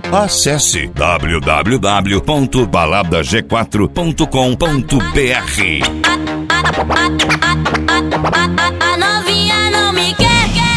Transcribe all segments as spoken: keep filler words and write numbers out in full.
Acesse w w w ponto balada g quatro ponto com ponto b r. A novinha não me quer,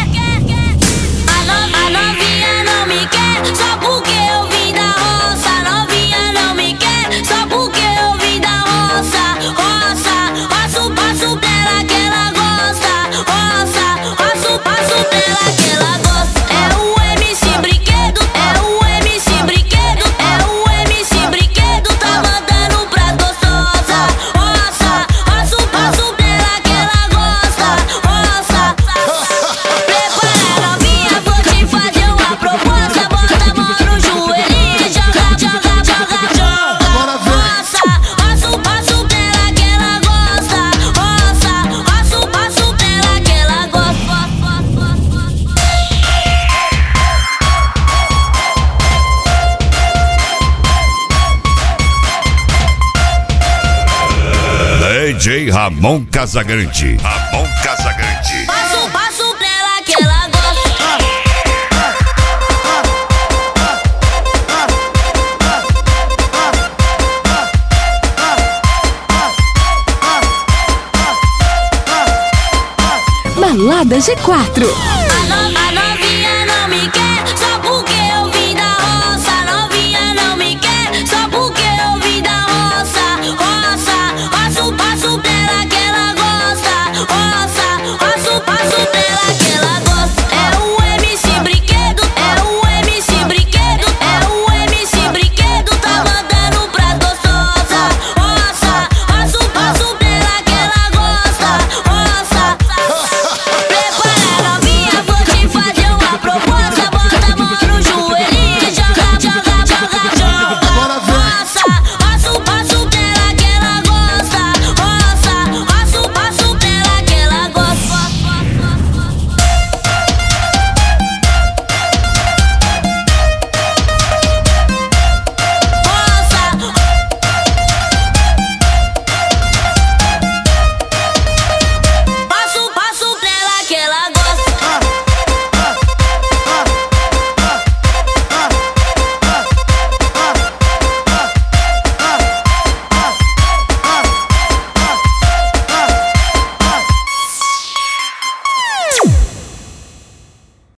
a novinha não me quer, só porque eu vim da roça. A novinha não me quer, só porque eu vim da roça. Roça, roço, roço dela que ela gosta. Roça, roço, roço dela que ela gosta. É o M C Brinquedo, é o M C Brinquedo, é o M C Brinquedo, tá mandando pra gostosa. Roça, roço, roço dela que ela gosta. Roça, prepara novinha, vou te fazer uma proposta. Bota a mão no joelhinho, joga, joga, joga, joga. Roça, roço, roço dela que ela gosta. Roça, roço, roço dela que ela gosta. D J Ramon Casagrande. Ramon Casagrande. Passo, passo dela que ela gosta. Balada G quatro.